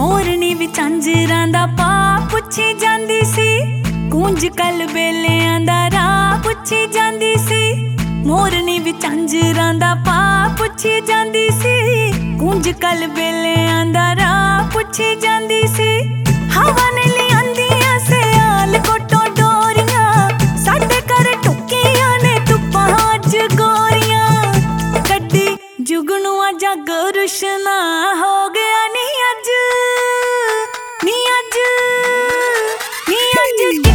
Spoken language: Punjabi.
ਮੋਰਨੀ ਵੀ ਝਾਂਜਰਾਂ ਦਾ ਪਾ ਪੁੱਛੀ ਜਾਂਦੀ ਸੀ। ਗੂੰਜ ਕਲ ਬੇਲਿਆਂ ਦਾ ਰਾਹ ਪੁੱਛੀ ਜਾਂਦੀ ਸੀ। ਮੋਰਨੀ ਵੀ ਝਾਂਜਰਾਂ ਦਾ ਪਾ ਪੁੱਛੀ ਜਾਂਦੀ ਸੀ। ਗੂੰਜ ਕਲ ਬੇਲਿਆਂ ਦਾ ਰਾਹ ਪੁੱਛੀ ਜਾਂਦੀ ਸੀ। ਹਵਾ ਨੇ ਲਿਆਂਦੀਆਂ ਸਿਆਲ ਕੋਟੋਂ ਡੋਰੀਆਂ, ਸਾਡੇ ਘਰ ਟੁੱਕੀਆਂ ਨੇ ਧੁੱਪਾਂ ਅੱਜ ਗੋਰੀਆਂ। ਕੱਢੀ ਜੁਗਨੂਆਂ ਜੱਗ ਰੁਸ਼ਨਾ ਹੋ ਗਿਆ ਨੀ ਅੱਜ, ਨੀ ਅੱਜ, ਨੀ ਅੱਜ।